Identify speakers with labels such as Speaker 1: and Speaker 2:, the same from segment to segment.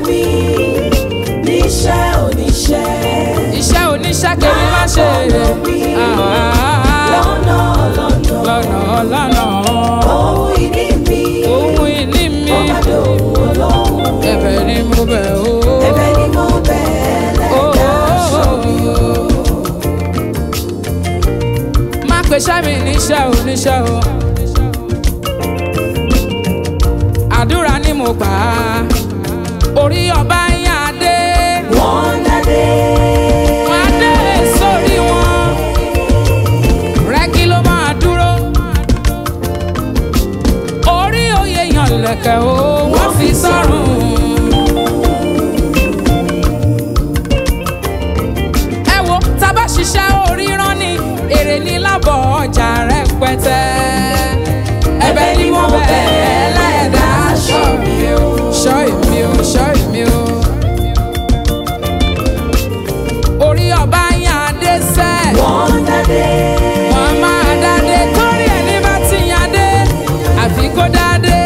Speaker 1: mi níṣẹ́ oníṣẹ́.
Speaker 2: Iṣẹ́ oníṣẹ́ kèmí má ṣe.
Speaker 1: Lọ́nà
Speaker 2: lọ́nà.
Speaker 1: ohun ìní mi.
Speaker 2: Ohun ìní mi.
Speaker 1: Ọmọdé òun olóhùn.
Speaker 2: Ẹ̀bẹ̀ ni mo bẹ̀ o.
Speaker 1: Ẹ̀bẹ̀ ni mo bẹ̀ Ẹlẹ́dàá aṣọ mi o.
Speaker 2: Má pèsè mi níṣẹ́ oníṣẹ́ o. Àdúrà ni mo gbà á. Orí ọba yín adé.
Speaker 1: Wọ́n dádé.
Speaker 2: Wọ́n adé sórí wọn. Rẹ́gí ló máa dúró. Orí oyè yan lẹ̀kẹ̀ o. Wọ́n fi sọ́rùn. Ẹ wo tá bá ṣiṣẹ́ oríran ni èrè ní lábọ̀ ọjà rẹpẹtẹ. Ẹ̀bẹ̀ ni mo bẹ̀ Ẹlẹ́dàá ṣọ́ mi o. Ṣọ́ èmi o, ṣọ́ èmi o. Orí ọba yín adé sẹ́.
Speaker 1: Wọ́n dádé.
Speaker 2: Wọ́n máa dádé torí ẹni bá ti yan dé. Àfi kó dádé.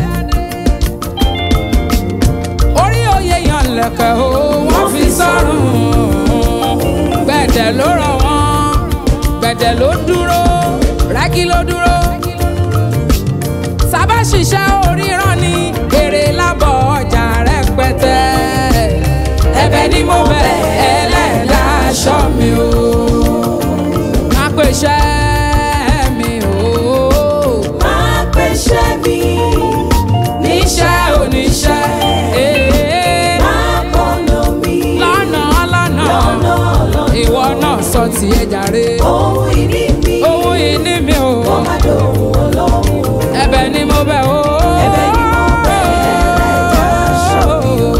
Speaker 2: Orí oyè yan lẹ̀kẹ̀ o. Wọ́n fi sọ́rùn. Gbẹ̀dẹ̀ ló rọ̀ wọ́n. Gbẹ̀dẹ̀ ló dúró. Rẹ́gí ló dúró. Sábà ṣiṣẹ́ oríran ni èrè lábọ̀ ọjà rẹpẹtẹ. Ẹ̀bẹ̀ ni mo bẹ̀ Ẹlẹ́dàá ṣọ́ mi o. Má pèsè mi o.
Speaker 1: Má pèsè mi
Speaker 2: Níṣẹ́ oníṣẹ́.
Speaker 1: Má bọ̀nà mi
Speaker 2: Lọ́nà. Ìwọ náà sọ tiẹ̀ jàre.
Speaker 1: ohun ìní mi.
Speaker 2: Ohun ìní mi o.
Speaker 1: Ọmọdé òun olóhùn.
Speaker 2: Ẹ̀bẹ̀ ni mo bẹ̀ o.
Speaker 1: Ẹ̀bẹ̀ ni mo bẹ̀ Ẹlẹ́dàá aṣọ mi o.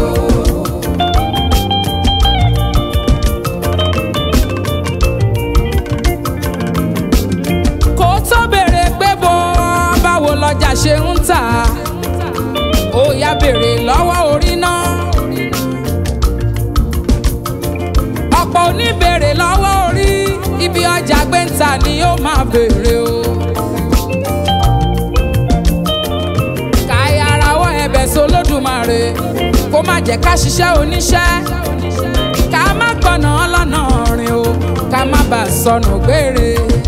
Speaker 2: Kò tó béèrè pé báwo lọjà ṣe ń tà. Ó yá béèrè lọ́wọ́ orí náà. Ọ̀pọ̀ oníbèrè lọ́wọ́ orí. Ibi ọjà gbé ń tà ni ó máa béèrè o. Káyà ara wọ ẹ̀bẹ̀ s'Olódùmarè. Kó má jẹ́ ká ṣiṣẹ́ oníṣẹ́. Ká má gbọ̀nà ọlọ́nà rìn o. Ká má bàa sọnù gbére.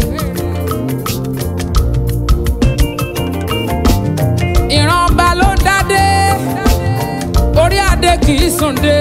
Speaker 2: Ìran ọba ló ń dádé. Orí adé kì í sùn dé.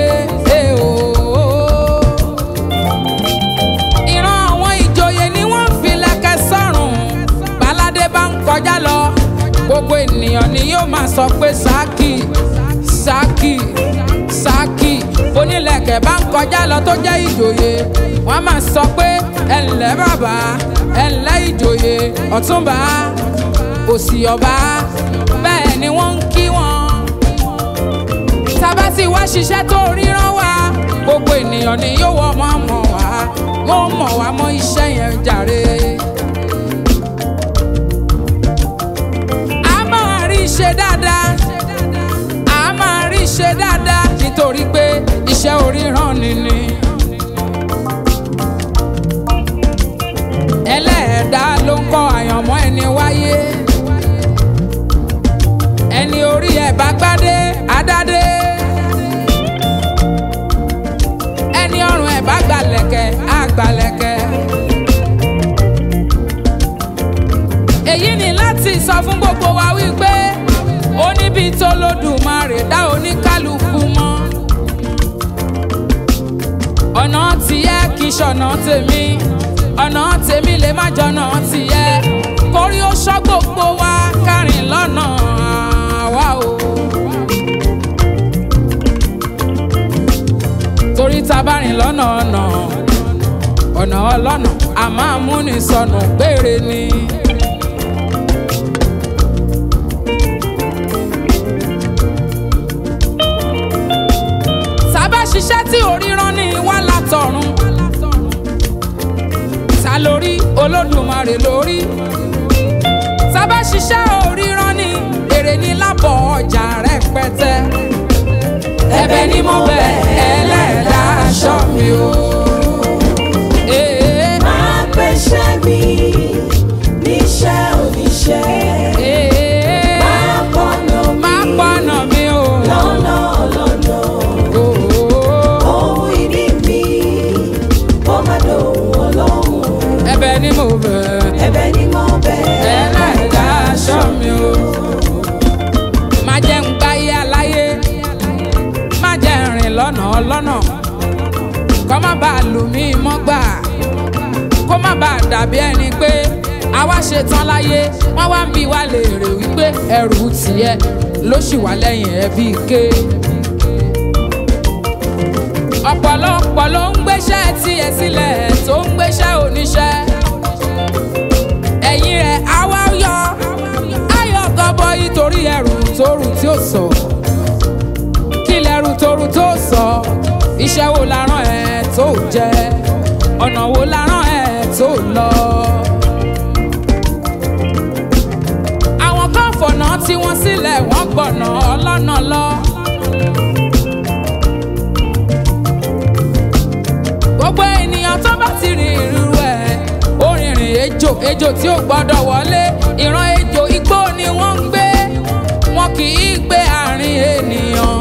Speaker 2: Ìran àwọn ìjòyè ni wọ́n fi lẹ̀kẹ̀ sọ́rùn. Báládé bá ń kọjá lọ. Gbogbo ènìyàn ni yóò máa sọ pé sáàkì sáàkì sáàkì. Onílẹ̀kẹ̀ bá ń kọjá lọ tó jẹ́ ìjòyè. Wọ́n máa sọ pé ẹ̀ǹlẹ́ bàbá ẹ̀ǹlẹ́ ìjòyè ọ̀túnba òsì ọba. Bẹ́ẹ̀ ni wọ́n ń kí wọn. Tábà tí wá ṣiṣẹ́ tó ríran wá. Gbogbo ènìyàn ni yóò wọ́n máa mọ̀ wá. Wọ́n mọ̀ wá mọ́ iṣẹ́ yẹn jàre. A máa rí ṣe dáadáa. A máa rí ṣe dáadáa. Nítorí pé iṣẹ́ oríran ni. Ẹlẹ́dàá ló ń kọ́ àyànmọ́ ẹni wáyé. Ẹni orí ẹ̀ bá gbádé adádé. Ẹni ọrùn ẹ̀ bá gbalẹ̀kẹ̀ àgbàlẹ̀kẹ̀. Èyí ni láti sọ fún gbogbo wa wípé ó níbi tó l'Olódùmarè dá oníkálukú mọ́. Ọ̀nà tiẹ̀ kì í ṣọ̀nà tèmi. Ọ̀nà tèmi lè má jọ̀nà tiẹ̀. Kórí ó ṣọ́ gbogbo wa kárìn lọ́nà àwa o. Torí tá bá rìn lọ́nà ọ̀nà ọlọ́nà a máa múni sọnù gbére ni. Sábà ṣiṣẹ́ tí oríran ní wá látọ̀run. Ta lórí Olódùmarè lórí. Sábà ṣiṣẹ́ oríran ní èrè ní lábọ̀ ọjà rẹpẹtẹ. Ẹ̀bẹ̀ ni mo bẹ̀ Ẹlẹ́dàá ṣọ́ mi o.
Speaker 1: Má pèsè mi níṣẹ́ oníṣẹ́. Má pọ̀nà mi
Speaker 2: Má pọ̀nà mi o.
Speaker 1: lọ́nà.
Speaker 2: ni mo bẹ̀.
Speaker 1: ẹ̀bẹ̀ ni mo bẹ̀.
Speaker 2: Ẹlẹ́dàá ṣọ́ mi o. Má jẹ́ ń gbáyé aláyé, má jẹ́ ń rìn lọ́nà ọlọ́nà, kó má bàa lù mí mọ́gbà, kó má bàa dàbí ẹni pé àwa ṣetán láyé wọ́n wá ń bi wá léèrè wípé ẹrù tiẹ̀ ló ṣì wà lẹ́yìn ẹbí ké. Ọ̀pọ̀lọpọ̀ ló ń gbéṣẹ́ tiẹ̀ sílẹ̀ tó ń gbéṣẹ́ oníṣẹ́. Ẹ̀yìn rẹ̀ àwa yọ ayọ̀ gọbọi torí ẹrù tóru tí ó sọ. Kí lẹrù tóru tó sọ? Iṣẹ́ wo la rán ẹ tó jẹ? Ọ̀nà wo la rán ẹ tó lọ? Àwọn kan fọ̀nà tí wọ́n sílẹ̀ wọ́n gbọ̀nà ọlọ́nà lọ. Gbogbo ènìyàn tó bá ti rìn irú ẹ̀ ó rìnrìn ejò tí ó gbọ́dọ̀ wọlé. Ìran ejò igbó ni wọ́n ń gbé, wọn kì í gbé àárín ènìyàn.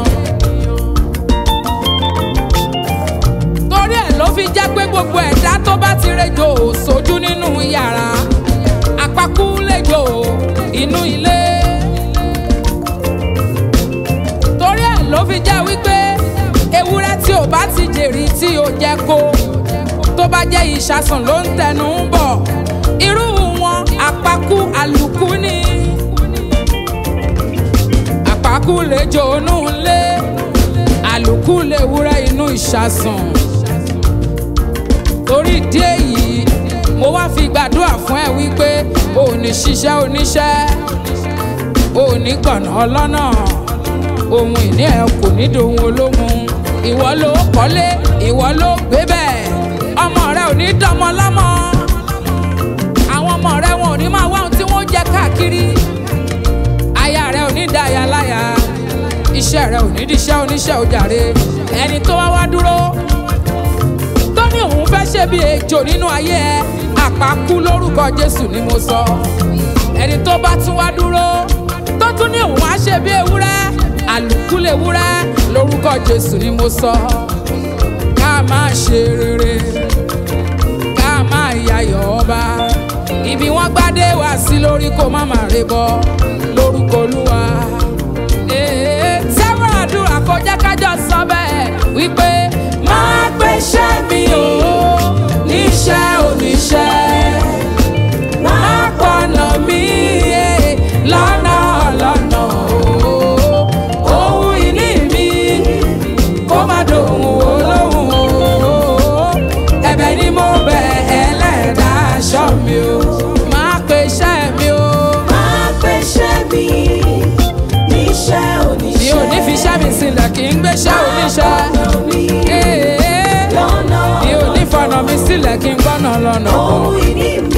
Speaker 2: Torí ẹ̀ ló fi jẹ́ pé gbogbo ẹ̀dá tó bá ti rejò sójú nínú yàrá, àpákú lejò inú ilé. Torí ẹ̀ ló fi jẹ́ wípé ewúrẹ́ tí ò bá ti jèrè tí ò jẹ́ kó, tó bá jẹ́ ìṣàsùn ló ń tẹnu ń bọ̀, irú wọn àpákú àlùkù ni. Àpákú lejò inú ilé, àlùkù lewúrẹ́ inú ìṣàsùn. Torí ìdí èyí mo wá fi gbàdúrà fún ẹ wípé o ò ní ṣiṣẹ́ oníṣẹ́, o ò ní gbọ̀nà ọlọ́nà, ohun ìní ẹ kò ní dohun olóhun. Ìwọ ló kọ́lé, ìwọ ló gbé bẹ́ẹ̀, ọmọ rẹ ò ní dánmọ lámọ, àwọn ọmọ rẹ wọn ò ní máa wá ohun tí wọ́n jẹ káàkiri, aya rẹ ò ní da aya láya, iṣẹ́ rẹ ò ní díṣẹ́ oníṣẹ́ ojàre. Ẹni tó wá dúró tó ní òun fẹ́ ṣe bí ejò nínú ayé ẹ, àpákú lórúkọ Jésù ni mo sọ. Ẹni tó bá tún wá dúró tó tún ní òun á ṣe bí ewúrẹ́, àlùkù lewúrẹ́ lórúkọ Jésù ni mo sọ. Ká máa ṣe rere, ká máa yayọ̀ ọba, ibi wọ́n gbádé wá sí lórí kó má máa rè bọ́ lórúkọ Olúwa. Sẹ́wọ̀n àdúrà kó jẹ́ kájọ sọ bẹ́ẹ̀ wípé máa pèsè mi o níṣẹ́ oníṣẹ́, máa pọ̀nà mi lọ́nà ọlọ́nà o, ohun ìní mi kó má dohun olóhùn o, ẹ̀bẹ̀ ni mo bẹ̀ Ẹlẹ́dàá ṣọ́ mi o, máa pèsè mi o.
Speaker 1: Máa pèsè mi níṣẹ́ oníṣẹ́.
Speaker 2: Mi ò ní fi iṣẹ́ mi sílẹ̀ kí n gbéṣẹ́ oníṣẹ́. Mi ò ní fọ̀nà mi sílẹ̀ kí n gbọ́nà lọ́nà.
Speaker 1: Ohun ìní mi